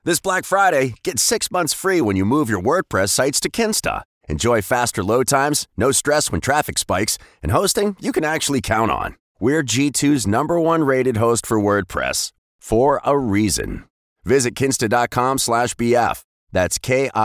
This Black Friday, get 6 months free when you move your WordPress sites to Kinsta. Enjoy faster load times, no stress when traffic spikes, and hosting you can actually count on. We're G2's #1 rated host for WordPress, for a reason. Visit kinsta.com/BF. That's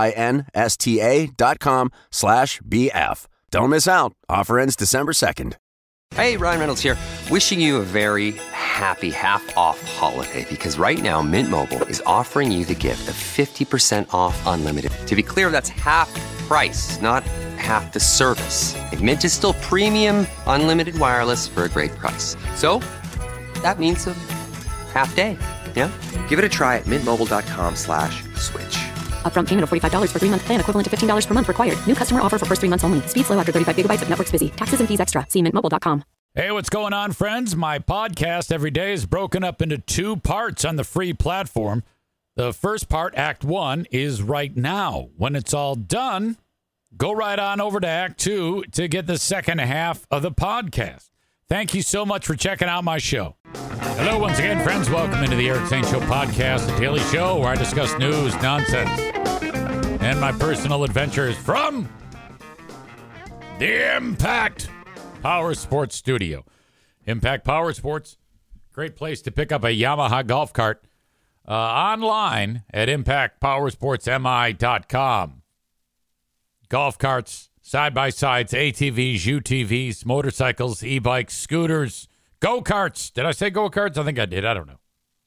KINSTA.com/BF. Don't miss out. Offer ends December 2nd. Hey, Ryan Reynolds here. Wishing you a very happy half-off holiday because right now Mint Mobile is offering you the gift of 50% off unlimited. To be clear, that's half price, not half the service. And Mint is still premium unlimited wireless for a great price. So that means a half day. Yeah? Give it a try at mintmobile.com/switch. Upfront payment of $45 for 3-month plan equivalent to $15 per month required. New customer offer for first 3 months only. Speed slow after 35 gigabytes if network's busy. Taxes and fees extra. See mintmobile.com. Hey, what's going on, friends? My podcast every day is broken up into 2 parts on the free platform. The first part, Act 1, is right now. When it's all done, go right on over to Act 2 to get the second half of the podcast. Thank you so much for checking out my show. Hello, once again, friends. Welcome into the Eric Zane Show podcast, the daily show where I discuss news, nonsense, and my personal adventures from the Impact Power Sports Studio. Impact Power Sports, great place to pick up a Yamaha golf cart online at impactpowersportsmi.com. Golf carts, side-by-sides, ATVs, UTVs, motorcycles, e-bikes, scooters, go-karts. Did I say go-karts? I think I did. I don't know.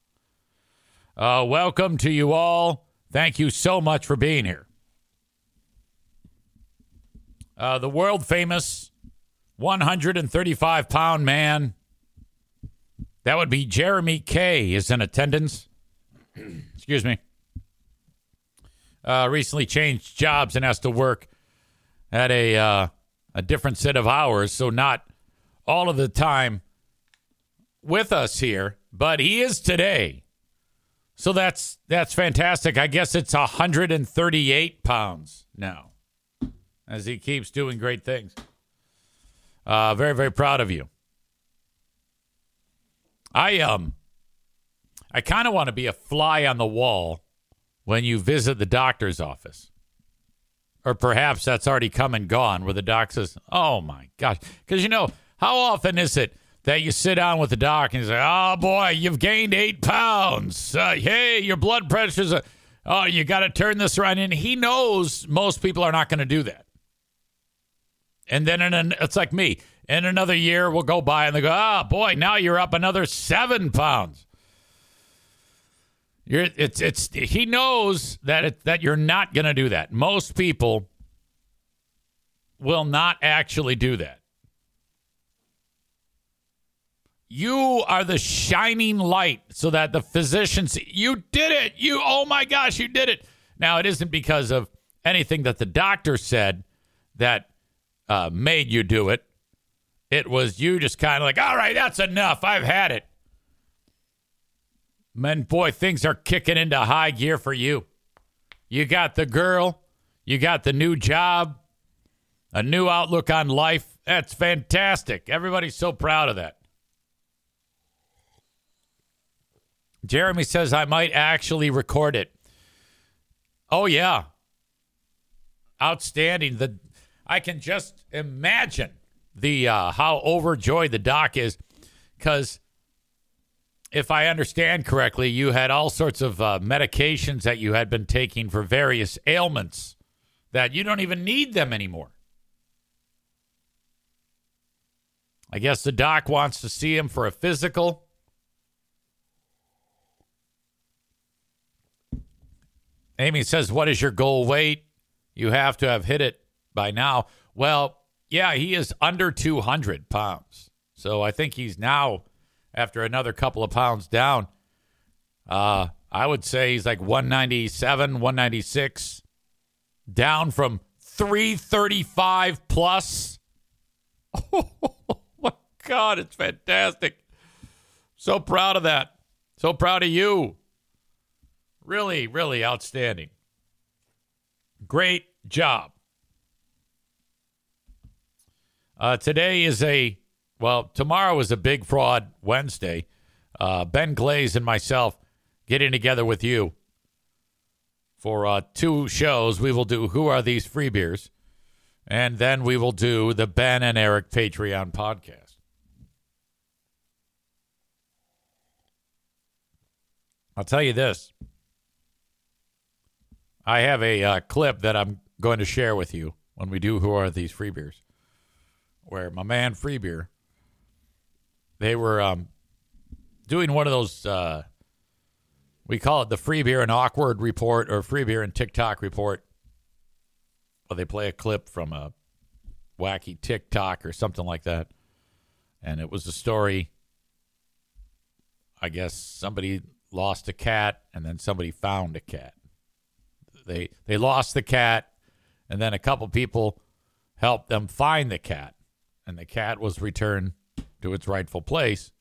Welcome to you all. Thank you so much for being here. The world-famous 135-pound man, that would be Jeremy Kay, is in attendance. Excuse me. Recently changed jobs and has to work at a different set of hours, so not all of the time with us here, but he is today. So that's fantastic. I guess it's 138 pounds now, as he keeps doing great things. Very, very proud of you. I kind of want to be a fly on the wall when you visit the doctor's office. Or perhaps that's already come and gone where the doc says, oh my gosh. Because, how often is it that you sit down with the doc and you say, oh boy, you've gained 8 pounds. Hey, your blood pressure's, you got to turn this around. And he knows most people are not going to do that. And then it's like me. In another year, we'll go by and they go, oh boy, now you're up another 7 pounds. He knows that you're not going to do that. Most people will not actually do that. You are the shining light so that the physicians, you did it. Oh my gosh, you did it. Now, it isn't because of anything that the doctor said that made you do it. It was you just kind of like, all right, that's enough. I've had it. Man, boy, things are kicking into high gear for you. You got the girl. You got the new job. A new outlook on life. That's fantastic. Everybody's so proud of that. Jeremy says I might actually record it. Oh, yeah. Outstanding. I can just imagine how overjoyed the doc is, because if I understand correctly, you had all sorts of medications that you had been taking for various ailments that you don't even need them anymore. I guess the doc wants to see him for a physical. Amy says, what is your goal weight? You have to have hit it by now. Well, yeah, he is under 200 pounds. So I think he's now, after another couple of pounds down, I would say he's like 197, 196, down from 335 plus. Oh, my God, it's fantastic. So proud of that. So proud of you. Really, really outstanding. Great job. Today is tomorrow is a Big Fraud Wednesday. Ben Glaze and myself getting together with you For 2 shows, we will do Who Are These Free Beers? And then we will do the Ben and Eric Patreon podcast. I'll tell you this. I have a clip that I'm going to share with you when we do Who Are These Free Beers? Where my man Free Beer, they were doing one of those, we call it the Free Beer and Awkward Report or Free Beer and TikTok Report. Well, they play a clip from a wacky TikTok or something like that. And it was a story, I guess somebody lost a cat and then somebody found a cat. They lost the cat and then a couple people helped them find the cat. And the cat was returned to its rightful place.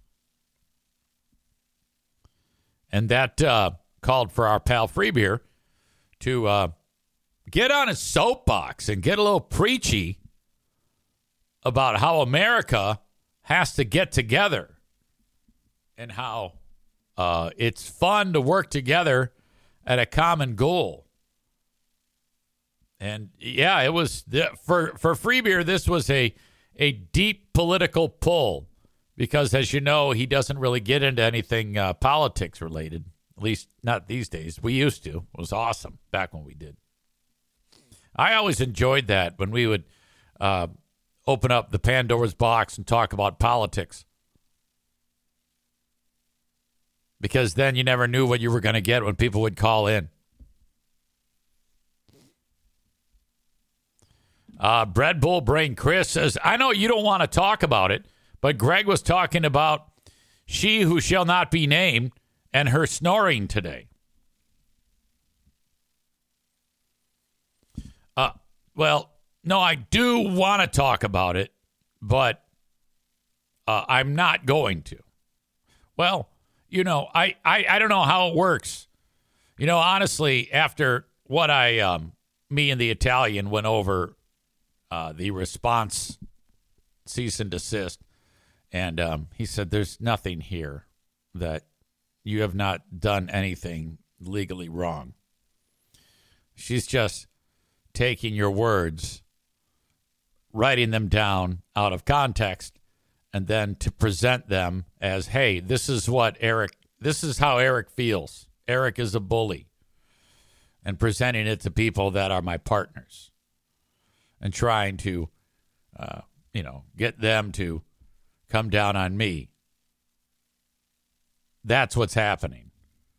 And that called for our pal Free Beer to get on his soapbox and get a little preachy about how America has to get together and how it's fun to work together at a common goal. And yeah, it was for Free Beer. This was a deep political pull because, as you know, he doesn't really get into anything politics related, at least not these days. We used to. It was awesome back when we did. I always enjoyed that when we would open up the Pandora's box and talk about politics. Because then you never knew what you were going to get when people would call in. Bread Bull Brain Chris says, I know you don't want to talk about it, but Greg was talking about she who shall not be named and her snoring today. Well, no, I do want to talk about it, but I'm not going to. Well, you know, I don't know how it works. You know, honestly, after what me and the Italian went over the response cease and desist, and he said, there's nothing here that you have not done anything legally wrong. She's just taking your words, writing them down out of context, and then to present them as, hey, this is how Eric feels. Eric is a bully. And presenting it to people that are my partners. And trying to, get them to come down on me. That's what's happening.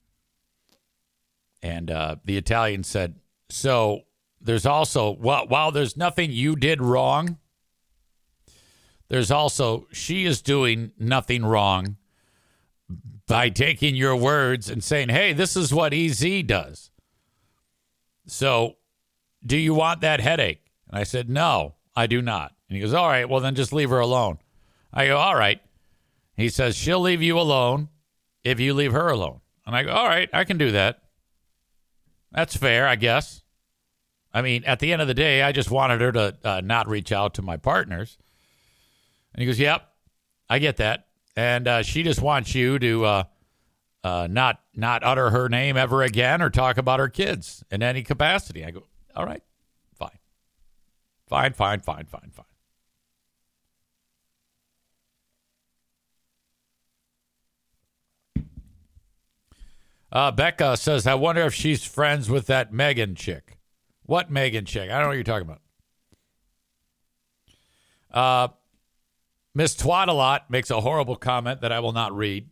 And the Italian said, so there's also, while there's nothing you did wrong, there's also, she is doing nothing wrong by taking your words and saying, hey, this is what EZ does. So do you want that headache? And I said, no, I do not. And he goes, all right, well, then just leave her alone. I go, all right. He says, she'll leave you alone if you leave her alone. And I go, all right, I can do that. That's fair, I guess. I mean, at the end of the day, I just wanted her to not reach out to my partners. And he goes, yep, I get that. And she just wants you to not utter her name ever again or talk about her kids in any capacity. I go, all right, fine. Fine. Becca says, I wonder if she's friends with that Megan chick. What Megan chick? I don't know what you're talking about. Miss Twaddalot makes a horrible comment that I will not read.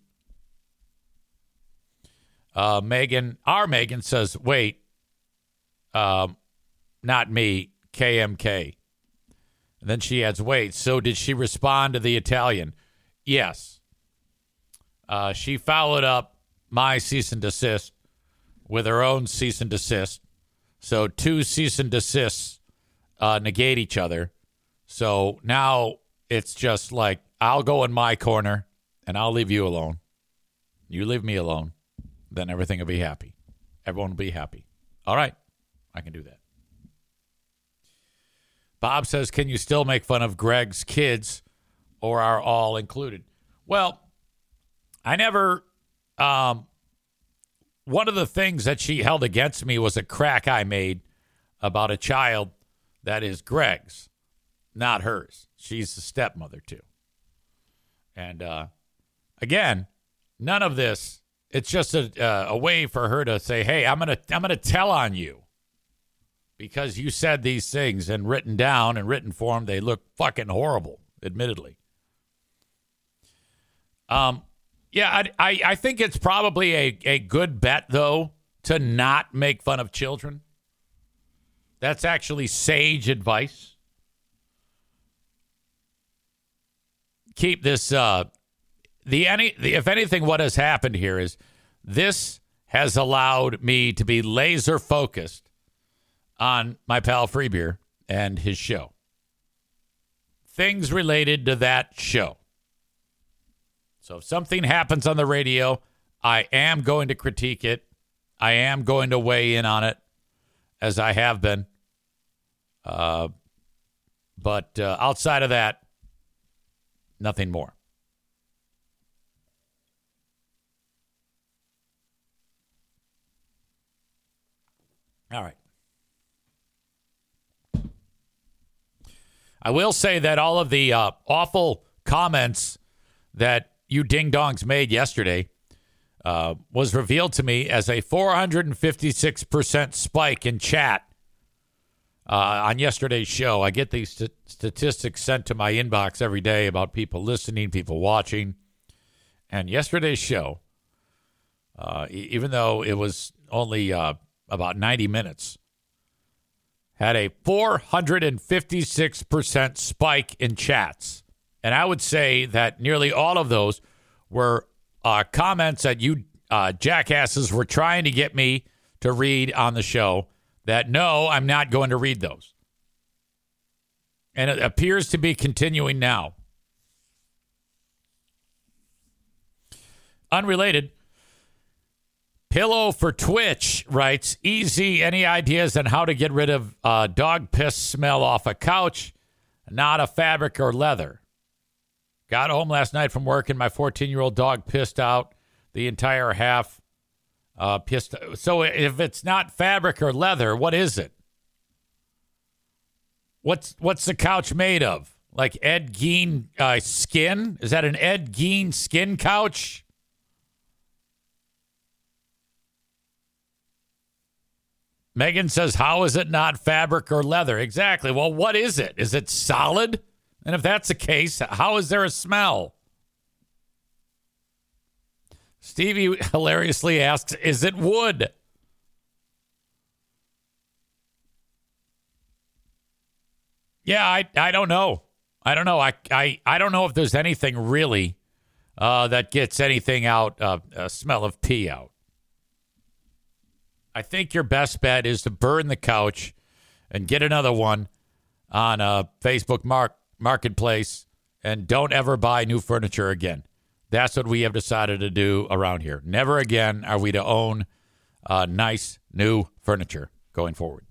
Our Megan says, wait, not me, KMK. And then she adds, wait, so did she respond to the Italian? Yes. She followed up my cease and desist with her own cease and desist. So 2 cease and desists negate each other. So now it's just like, I'll go in my corner and I'll leave you alone. You leave me alone. Then everything will be happy. Everyone will be happy. All right. I can do that. Bob says, can you still make fun of Greg's kids or are all included? Well, I never one of the things that she held against me was a crack I made about a child that is Greg's, not hers. She's the stepmother, too. And, again, none of this, it's just a way for her to say, hey, I'm gonna tell on you because you said these things and written down in written form. They look fucking horrible, admittedly. Yeah, I think it's probably a good bet, though, to not make fun of children. That's actually sage advice. Keep this, if anything, what has happened here is this has allowed me to be laser focused on my pal Freebeer and his show. Things related to that show. So if something happens on the radio, I am going to critique it. I am going to weigh in on it, as I have been. But outside of that, nothing more. All right. I will say that all of the awful comments that you ding-dongs made yesterday was revealed to me as a 456% spike in chat on yesterday's show. I get these statistics sent to my inbox every day about people listening, people watching. And yesterday's show, even though it was only about 90 minutes, had a 456% spike in chats. And I would say that nearly all of those were comments that you jackasses were trying to get me to read on the show that, no, I'm not going to read those. And it appears to be continuing now. Unrelated, Pillow for Twitch writes, easy, any ideas on how to get rid of dog piss smell off a couch? Not a fabric or leather. Got home last night from work and my 14-year-old dog pissed out the entire half. Pissed. So if it's not fabric or leather, what is it? What's the couch made of? Like Ed Gein skin? Is that an Ed Gein skin couch? Megan says, how is it not fabric or leather? Exactly. Well, what is it? Is it solid? And if that's the case, how is there a smell? Stevie hilariously asks, is it wood? Yeah, I don't know. I don't know. I don't know if there's anything really that gets anything out, a smell of pee out. I think your best bet is to burn the couch and get another one on Facebook Marketplace and don't ever buy new furniture again. That's what we have decided to do around here. Never again are we to own nice new furniture going forward.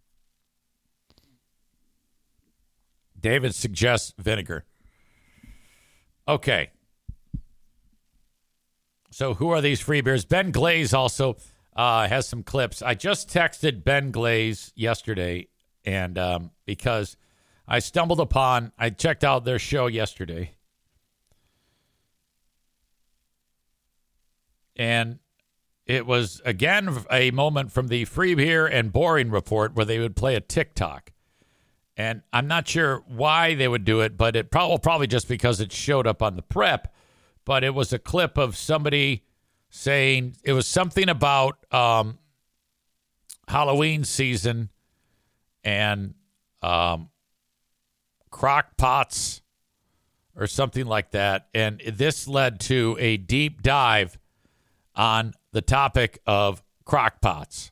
David suggests vinegar. Okay. So who are these free beers? Ben Glaze also has some clips. I just texted Ben Glaze yesterday, and because I checked out their show yesterday, and it was, again, a moment from the Free Beer and Boring Report where they would play a TikTok. And I'm not sure why they would do it, but it probably just because it showed up on the prep. But it was a clip of somebody saying it was something about Halloween season and crock pots or something like that. And this led to a deep dive on the topic of crock pots.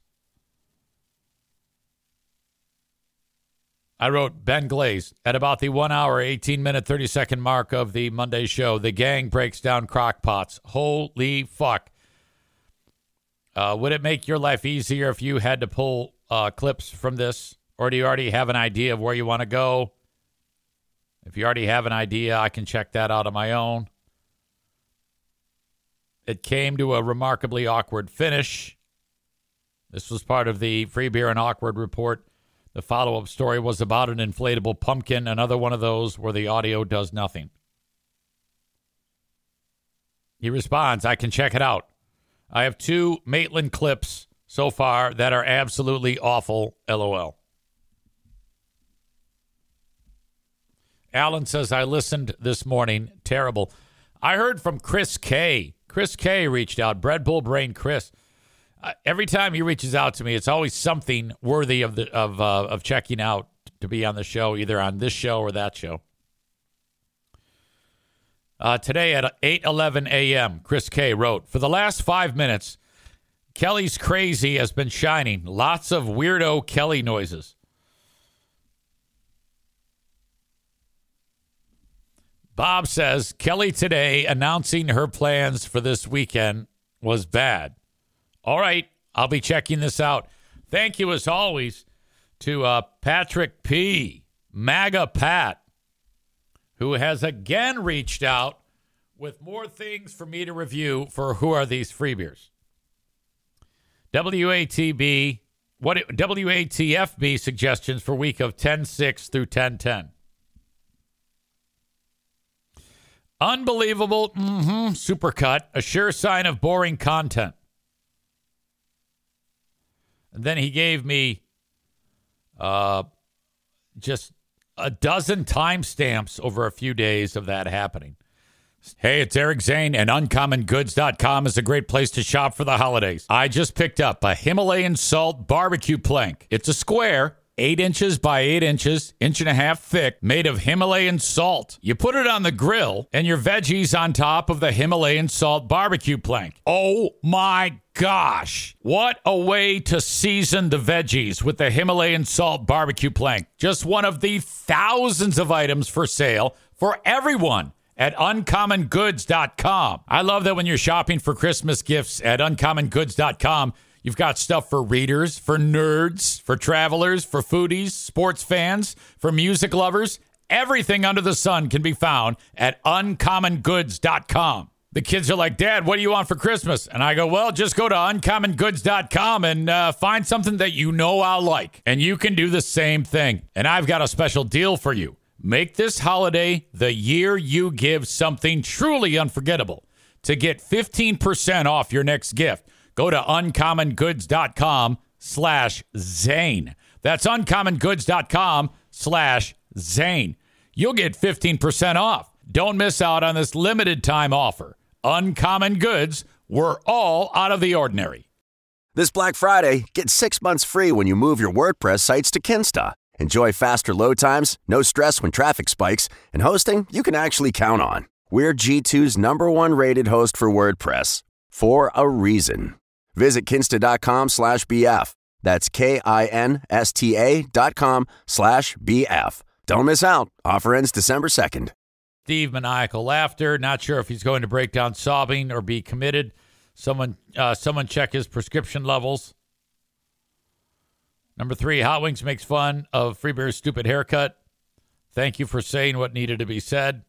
I wrote, Ben Glaze, at about the 1 hour, 18 minute, 30 second mark of the Monday show, the gang breaks down crock pots. Holy fuck. Would it make your life easier if you had to pull clips from this? Or do you already have an idea of where you want to go? If you already have an idea, I can check that out on my own. It came to a remarkably awkward finish. This was part of the Free Beer and Awkward report. The follow-up story was about an inflatable pumpkin, another one of those where the audio does nothing. He responds, I can check it out. I have 2 Maitland clips so far that are absolutely awful, LOL. Alan says, I listened this morning. Terrible. I heard from Chris K. Chris K reached out. Bread Bull Brain Chris. Every time he reaches out to me, it's always something worthy of checking out to be on the show, either on this show or that show. Today at 8:11 a.m., Chris K wrote, for the last 5 minutes, Kelly's crazy has been shining. Lots of weirdo Kelly noises. Bob says, Kelly today announcing her plans for this weekend was bad. All right, I'll be checking this out. Thank you, as always, to Patrick P., MAGA Pat, who has again reached out with more things for me to review for Who Are These Free Beers? WATFB suggestions for week of 10-6 through 10-10. Unbelievable, supercut, a sure sign of boring content. And then he gave me just a dozen timestamps over a few days of that happening. Hey, it's Eric Zane, and UncommonGoods.com is a great place to shop for the holidays. I just picked up a Himalayan salt barbecue plank. It's a square, 8 inches by 8 inches, 1.5 inches thick, made of Himalayan salt. You put it on the grill, and your veggies on top of the Himalayan salt barbecue plank. Oh my gosh. What a way to season the veggies with the Himalayan salt barbecue plank. Just one of the thousands of items for sale for everyone at UncommonGoods.com. I love that when you're shopping for Christmas gifts at UncommonGoods.com, you've got stuff for readers, for nerds, for travelers, for foodies, sports fans, for music lovers. Everything under the sun can be found at UncommonGoods.com. The kids are like, Dad, what do you want for Christmas? And I go, well, just go to UncommonGoods.com and find something that you know I'll like. And you can do the same thing. And I've got a special deal for you. Make this holiday the year you give something truly unforgettable. To get 15% off your next gift, go to UncommonGoods.com/Zane. That's UncommonGoods.com/Zane. You'll get 15% off. Don't miss out on this limited time offer. Uncommon Goods, we're all out of the ordinary. This Black Friday, get 6 months free when you move your WordPress sites to Kinsta. Enjoy faster load times, no stress when traffic spikes, and hosting you can actually count on. We're G2's #1 rated host for WordPress, for a reason. Visit Kinsta.com/BF. That's KINSTA.com/BF. Don't miss out. Offer ends December 2nd. Steve, maniacal laughter. Not sure if he's going to break down sobbing or be committed. Someone check his prescription levels. Number 3, Hot Wings makes fun of Free Beer's stupid haircut. Thank you for saying what needed to be said.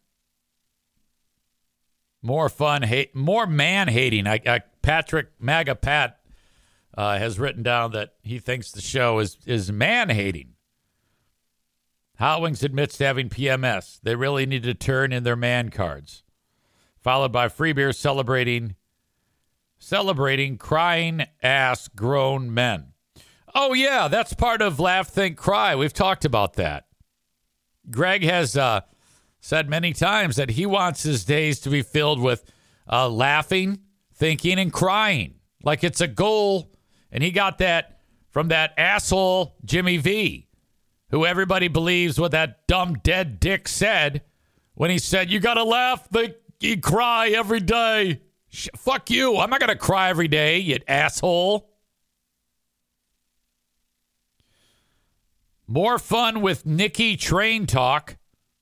More fun, more man-hating. Patrick, MAGA Pat, has written down that he thinks the show is man-hating. Hot Wings admits to having PMS. They really need to turn in their man cards. Followed by Free Beer celebrating crying-ass grown men. Oh, yeah, that's part of Laugh, Think, Cry. We've talked about that. Greg has said many times that he wants his days to be filled with laughing, thinking, and crying. Like it's a goal. And he got that from that asshole Jimmy V, who everybody believes what that dumb dead dick said when he said, you got to laugh, you cry every day. Fuck you. I'm not going to cry every day, you asshole. More fun with Nikki Train Talk.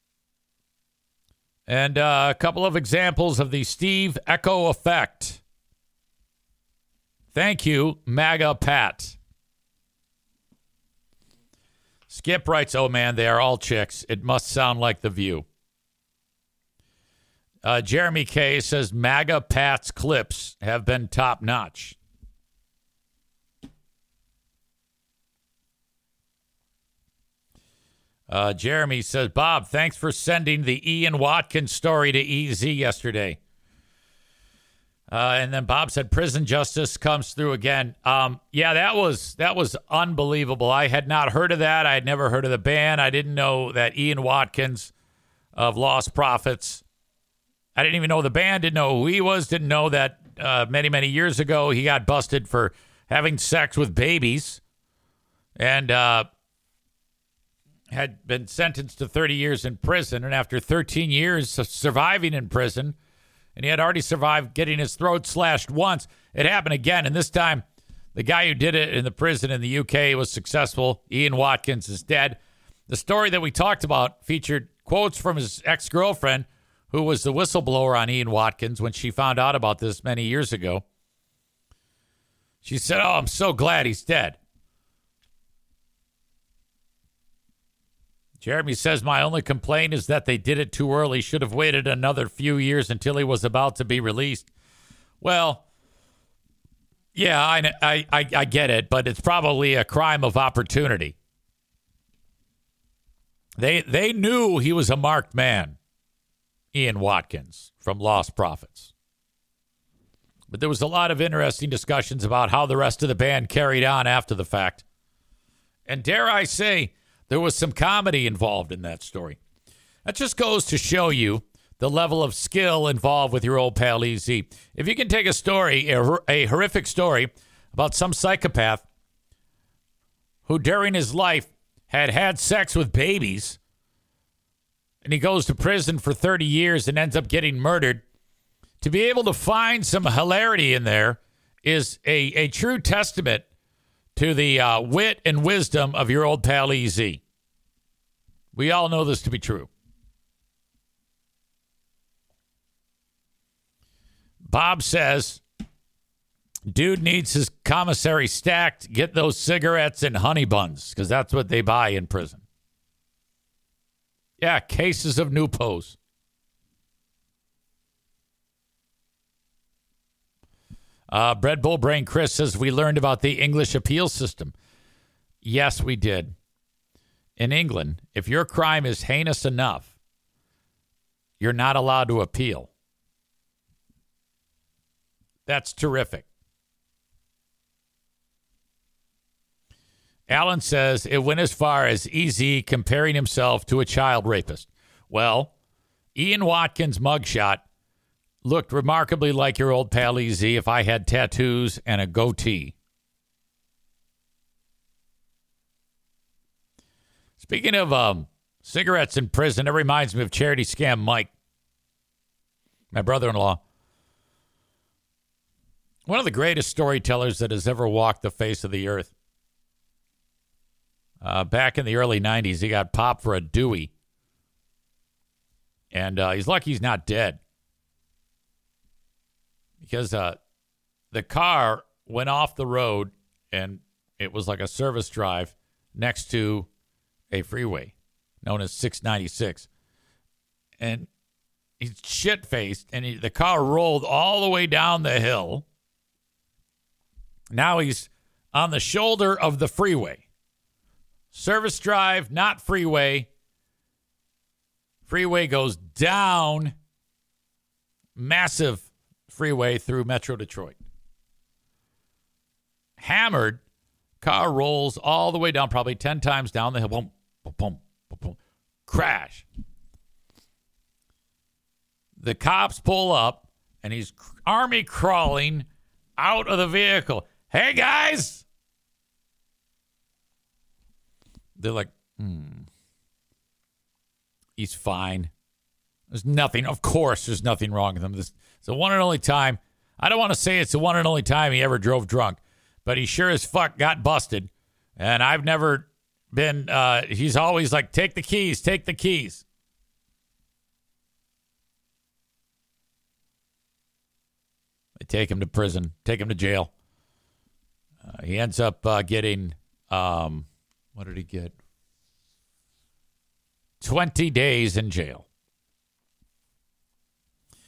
And a couple of examples of the Steve Echo effect. Thank you, MAGA Pat. Skip writes, oh man, they are all chicks. It must sound like The View. Jeremy K says MAGA Pat's clips have been top notch. Jeremy says, Bob, thanks for sending the Ian Watkins story to EZ yesterday. And then Bob said prison justice comes through again. Yeah, that was unbelievable. I had not heard of that. I had never heard of the band. I didn't know that Ian Watkins of Lost Prophets. I didn't even know the band, didn't know who he was, didn't know that many, many years ago he got busted for having sex with babies and had been sentenced to 30 years in prison. And after 13 years of surviving in prison, and he had already survived getting his throat slashed once, it happened again. And this time, the guy who did it in the prison in the UK was successful. Ian Watkins is dead. The story that we talked about featured quotes from his ex-girlfriend, who was the whistleblower on Ian Watkins when she found out about this many years ago. She said, "Oh, I'm so glad he's dead." Jeremy says, my only complaint is that they did it too early. Should have waited another few years until he was about to be released. Well, yeah, I get it, but it's probably a crime of opportunity. They knew he was a marked man, Ian Watkins from Lost Prophets. But there was a lot of interesting discussions about how the rest of the band carried on after the fact. And dare I say, there was some comedy involved in that story. That just goes to show you the level of skill involved with your old pal EZ. If you can take a story, a horrific story about some psychopath who during his life had sex with babies, and he goes to prison for 30 years and ends up getting murdered, to be able to find some hilarity in there is a true testament to the wit and wisdom of your old pal EZ. We all know this to be true. Bob says, dude needs his commissary stacked. Get those cigarettes and honey buns, because that's what they buy in prison. Yeah, cases of Newpos. Bread Bull Brain Chris says, we learned about the English appeal system. Yes, we did. In England, if your crime is heinous enough, you're not allowed to appeal. That's terrific. Alan says it went as far as EZ comparing himself to a child rapist. Well, Ian Watkins' mugshot looked remarkably like your old pal EZ if I had tattoos and a goatee. Speaking of cigarettes in prison, it reminds me of Charity Scam Mike, my brother-in-law. One of the greatest storytellers that has ever walked the face of the earth. Back in the early 90s, he got popped for a Dewey. And he's lucky he's not dead. Because the car went off the road, and it was like a service drive next to a freeway known as 696. And he's shit-faced, and the car rolled all the way down the hill. Now he's on the shoulder of the freeway. Service drive, not freeway. Freeway goes down. Massive freeway through Metro Detroit. Hammered, car rolls all the way down, probably 10 times down the hill. Boom, boom, boom, boom, boom. Crash. The cops pull up, and he's army crawling out of the vehicle. Hey, guys! They're like, he's fine. There's nothing. Of course, there's nothing wrong with him. It's the one and only time. I don't want to say it's the one and only time he ever drove drunk, but he sure as fuck got busted. And I've never been, he's always like, take the keys, take the keys. They take him to prison, take him to jail. He ends up getting, what did he get? 20 days in jail.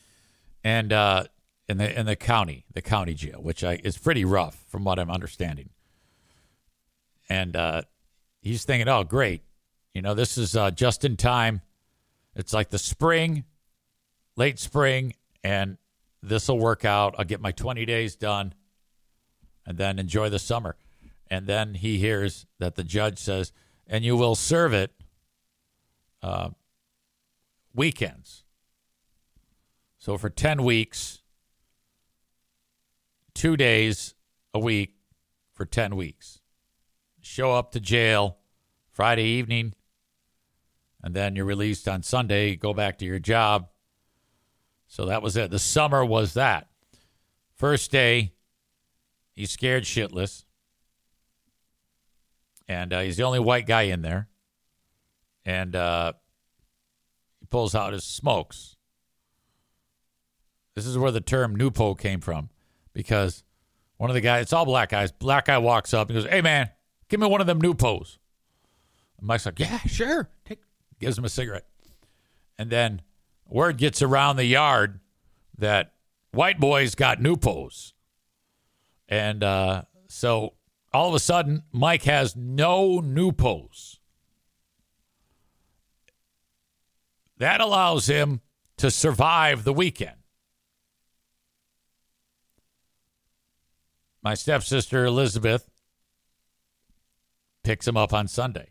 and in the county jail, which is pretty rough from what I'm understanding. And he's thinking, oh, great. This is just in time. It's like the spring, late spring, and this will work out. I'll get my 20 days done and then enjoy the summer. And then he hears that the judge says, and you will serve it weekends. So for 10 weeks, 2 days a week for 10 weeks. Show up to jail Friday evening, and then you're released on Sunday, go back to your job. So that was it. The summer was that. First day, he's scared shitless. And he's the only white guy in there. And he pulls out his smokes. This is where the term Nupo came from. Because one of the guys, it's all black guys. Black guy walks up and goes, hey, man, give me one of them Nupos. And Mike's like, yeah, sure. Gives him a cigarette. And then word gets around the yard that white boys got Nupos. And so all of a sudden, Mike has no Nupos. That allows him to survive the weekend. My stepsister, Elizabeth, picks him up on Sunday.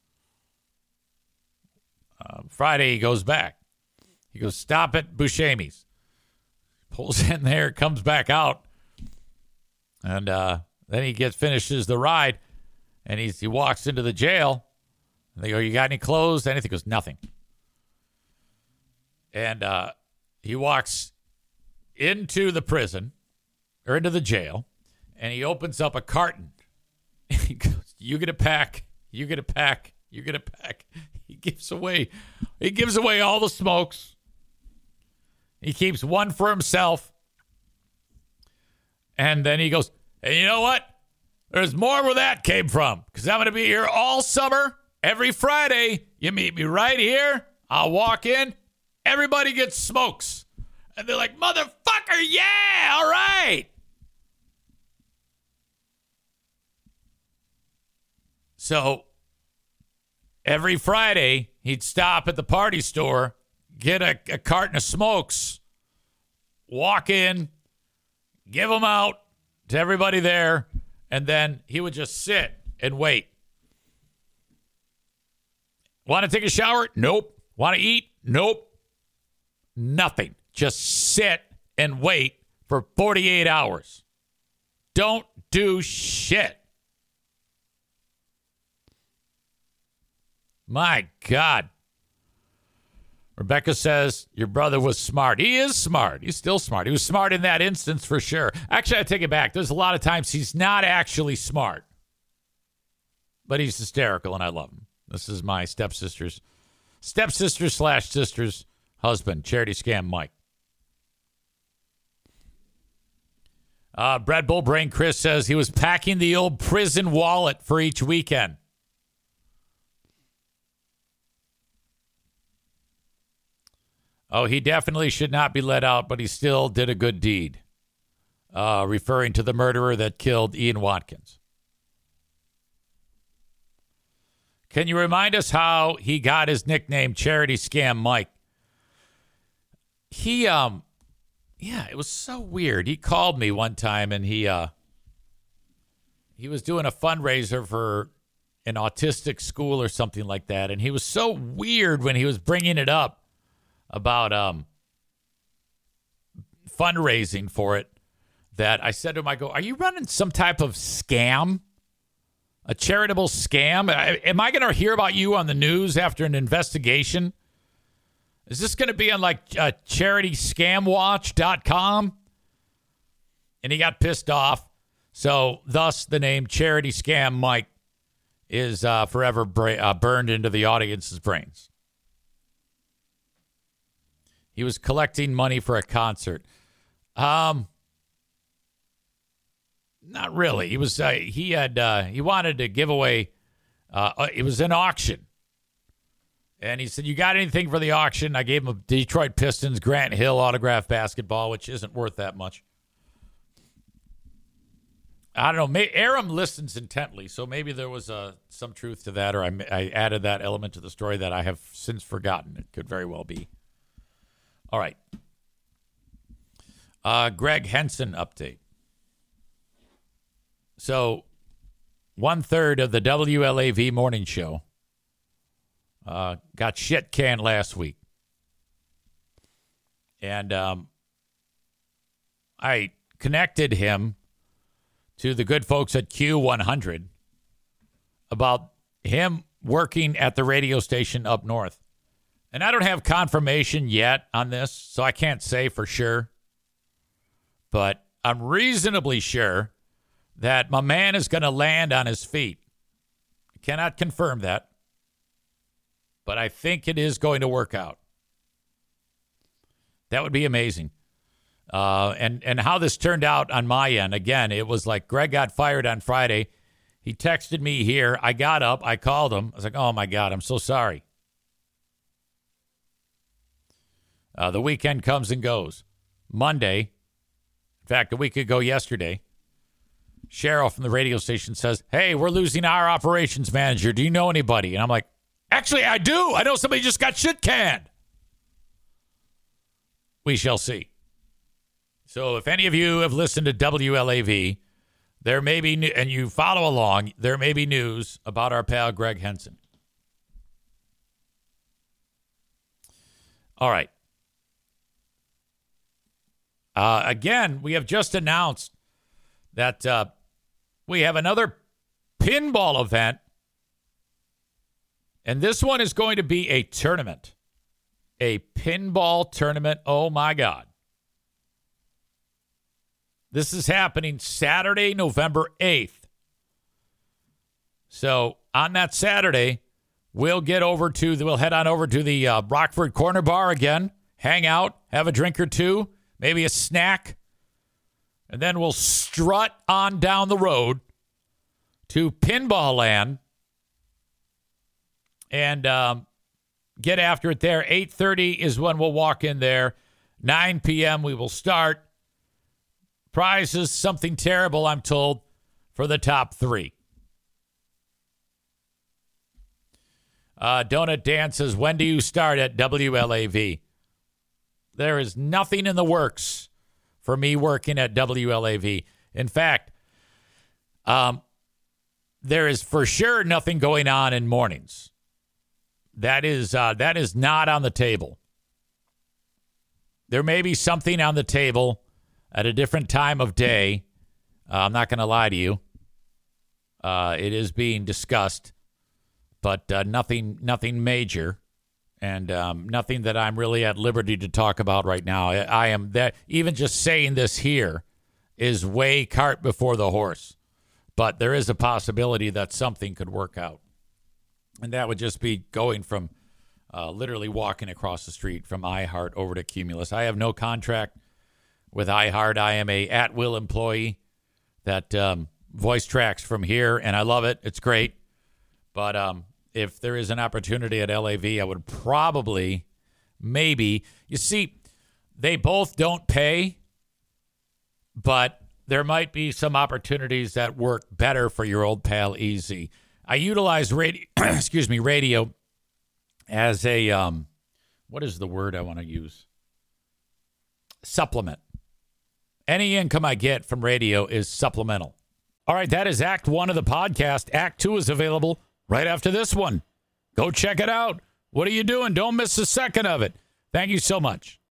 Friday, he goes back. He goes, stop at Buscemi's. Pulls in there, comes back out. And then he finishes the ride. And he walks into the jail. And they go, you got any clothes? Anything? He goes, nothing. And he walks into the prison, or into the jail. And he opens up a carton. He goes, you get a pack. You get a pack. You get a pack. He gives away all the smokes. He keeps one for himself. And then he goes, hey, you know what? There's more where that came from. Because I'm going to be here all summer. Every Friday, you meet me right here. I'll walk in. Everybody gets smokes. And they're like, motherfucker, yeah, all right. So every Friday, he'd stop at the party store, get a carton of smokes, walk in, give them out to everybody there, and then he would just sit and wait. Want to take a shower? Nope. Want to eat? Nope. Nothing. Just sit and wait for 48 hours. Don't do shit. My God. Rebecca says, your brother was smart. He is smart. He's still smart. He was smart in that instance for sure. Actually, I take it back. There's a lot of times he's not actually smart. But he's hysterical, and I love him. This is my stepsister's /sister's husband, Charity Scam Mike. Brad Bullbrain Chris says he was packing the old prison wallet for each weekend. Oh, he definitely should not be let out, but he still did a good deed. Referring to the murderer that killed Ian Watkins. Can you remind us how he got his nickname Charity Scam Mike? It was so weird. He called me one time and he was doing a fundraiser for an autistic school or something like that. And he was so weird when he was bringing it up about fundraising for it that I said to him, I go, are you running some type of scam? A charitable scam? Am I going to hear about you on the news after an investigation? Is this going to be on like CharityScamWatch.com? And he got pissed off. So thus the name Charity Scam Mike is forever burned into the audience's brains. He was collecting money for a concert. Not really. He was. He wanted to give away. It was an auction, And he said, you got anything for the auction? I gave him a Detroit Pistons Grant Hill autographed basketball, which isn't worth that much. I don't know. Aram listens intently, so maybe there was some truth to that, or I added that element to the story that I have since forgotten. It could very well be. All right. Greg Henson update. So 1/3 of the WLAV morning show got shit canned last week. And I connected him to the good folks at Q100 about him working at the radio station up north. And I don't have confirmation yet on this, so I can't say for sure. But I'm reasonably sure that my man is going to land on his feet. I cannot confirm that, but I think it is going to work out. That would be amazing. And how this turned out on my end, again, it was like Greg got fired on Friday. He texted me here. I got up. I called him. I was like, oh, my God, I'm so sorry. The weekend comes and goes. Monday, in fact, a week ago yesterday, Cheryl from the radio station says, hey, we're losing our operations manager. Do you know anybody? And I'm like, actually, I do. I know somebody just got shit canned. We shall see. So if any of you have listened to WLAV, there may be, and you follow along, there may be news about our pal Greg Henson. All right. Again, we have just announced that we have another pinball event, and this one is going to be a tournament. A pinball tournament. Oh, my God. This is happening Saturday, November 8th. So on that Saturday, we'll head on over to the Rockford Corner Bar again, hang out, have a drink or two, maybe a snack, and then we'll strut on down the road to Pinball Land and get after it there. 8:30 is when we'll walk in there. 9 p.m. we will start. Prizes, something terrible, I'm told, for the top 3. Donut Dan says, when do you start at WLAV? There is nothing in the works for me working at WLAV. In fact, there is for sure nothing going on in mornings. That is not on the table. There may be something on the table at a different time of day. I'm not going to lie to you. It is being discussed, but nothing major, and nothing that I'm really at liberty to talk about right now. I am that even just saying this here is way cart before the horse, but there is a possibility that something could work out, and that would just be going from literally walking across the street from iHeart over to Cumulus. I have no contract with iHeart. I am a at-will employee that voice tracks from here, and I love it. It's great. But if there is an opportunity at LAV, I would probably, maybe. You see, they both don't pay, but there might be some opportunities that work better for your old pal EZ. I utilize radio, radio as a, what is the word I want to use? Supplement. Any income I get from radio is supplemental. All right, that is Act 1 of the podcast. Act 2 is available right after this one. Go check it out. What are you doing? Don't miss a second of it. Thank you so much.